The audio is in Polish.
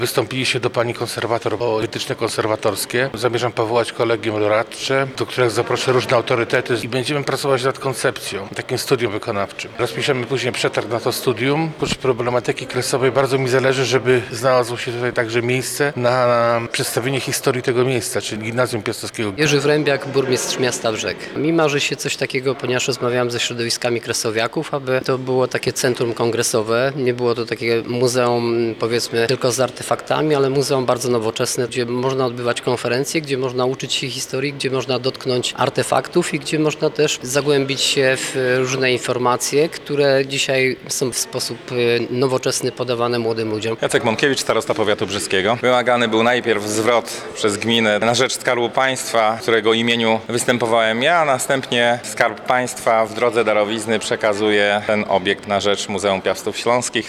Wystąpiliście do pani konserwator o wytyczne konserwatorskie. Zamierzam powołać kolegium doradcze, do którego zaproszę różne autorytety i będziemy pracować nad koncepcją, takim studium wykonawczym. Rozpiszemy później przetarg na to studium. Oprócz problematyki kresowej bardzo mi zależy, żeby znalazło się tutaj także miejsce na przedstawienie historii tego miejsca, czyli Gimnazjum Piastowskiego. Jerzy Wrębiak, burmistrz miasta Brzeg. Mi marzy się coś takiego, ponieważ rozmawiałem ze środowiskami kresowiaków, aby to było takie centrum kongresowe. Nie było to takie muzeum, powiedzmy, tylko z artefaktami, ale muzeum bardzo nowoczesne, gdzie można odbywać konferencje, gdzie można uczyć się historii, gdzie można dotknąć artefaktów i gdzie można też zagłębić się w różne informacje, które dzisiaj są w sposób nowoczesny podawane młodym ludziom. Jacek Mąkiewicz, starosta powiatu brzeskiego. Wymagany był najpierw zwrot przez gminę na rzecz Skarbu Państwa, w którego imieniu występowałem ja, a następnie Skarb Państwa w drodze darowizny przekazuje ten obiekt na rzecz Muzeum Piastów Śląskich.